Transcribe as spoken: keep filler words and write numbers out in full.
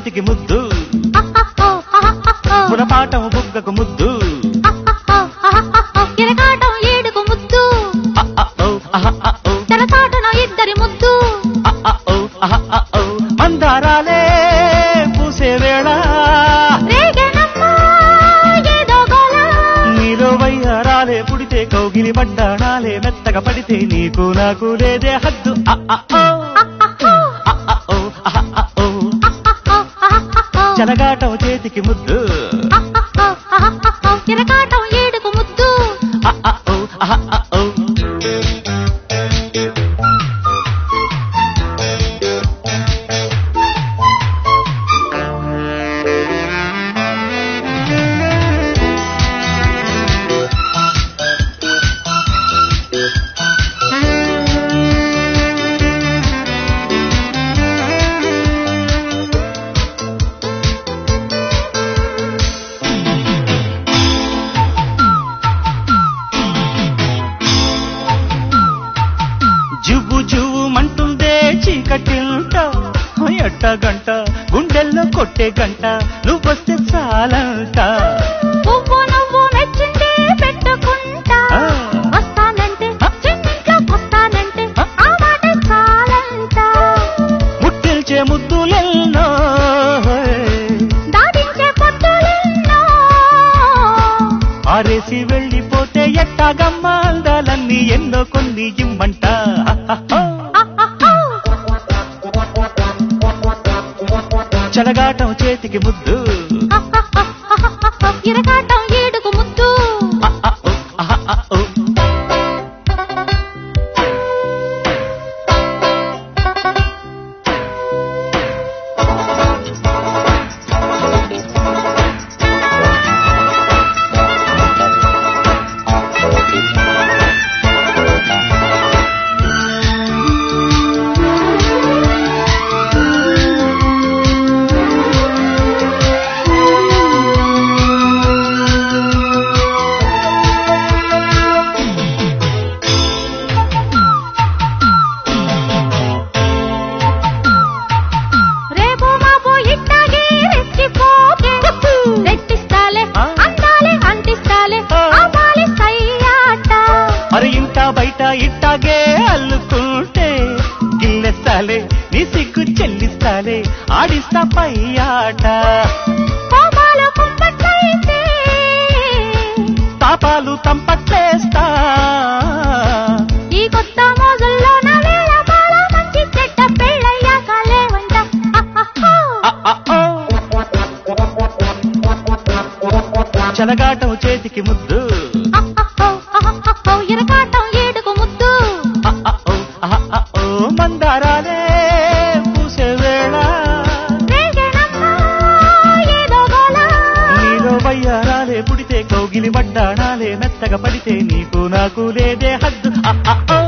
చేతికి ముద్దు గుణపాఠం బుగ్గకు ముద్దు ఎరగాటం ఏడుకు ముద్దు తెరచాటున ఇద్దరి ముద్దు మందారాలే పూసే వేళ నీలో వయ్యారాలే పుడితే కౌగిలి పడ్డానాలే మెత్తగా పడితే నీకు నాకు లేదే హద్దు చెలగాటం చేతికి ముద్దు ఎరగాటం ఏడుకు ముద్దు జువ్వు జువ్వు మంటుందే చీకటింట ఎట్ట గంట గుండెల్లో కొట్టే గంట నువ్వొస్తే చాలంట పువ్వు నువ్వు మెచ్చిందే పెట్టుకుంటా వస్తానంటే చిన్నింట్లో వస్తానంటే ఆ మాట చాలంట ముట్టిల్చే ముద్దులెన్నో దాటించే పొద్దులెన్నో ఆరేసి వెళ్ళిపోతే ఎట్టాగమ్మా అందాలన్నీ ఎన్నో కొన్ని ఇమ్మంట చెలగాటం చేతికి ముద్దు ఎరగాటం ఏడుకు ముద్దు మరి ఇంట బయట ఇట్టాగే అల్లుకుంటే గిల్లెస్తాలే నీ సిగ్గు చెల్లిస్తాలే ఆడిస్తా పై ఆట తాపాలు తంపట్లేస్తా ఈ కొత్త మోజుల్లో నా వేళ బాల మంచి చెడ్డ పెళ్ళయ్యాక లేవంట చెలగాటం చేతికి ముద్దు ఎరగాటం ఏడుకు ముద్దు మందారాలే పూసే వేళ నీలో వయ్యారాలే పుడితే కౌగిలి పడ్డానాలే మెత్తగా పడితే నీకు నాకు లేదే హద్దు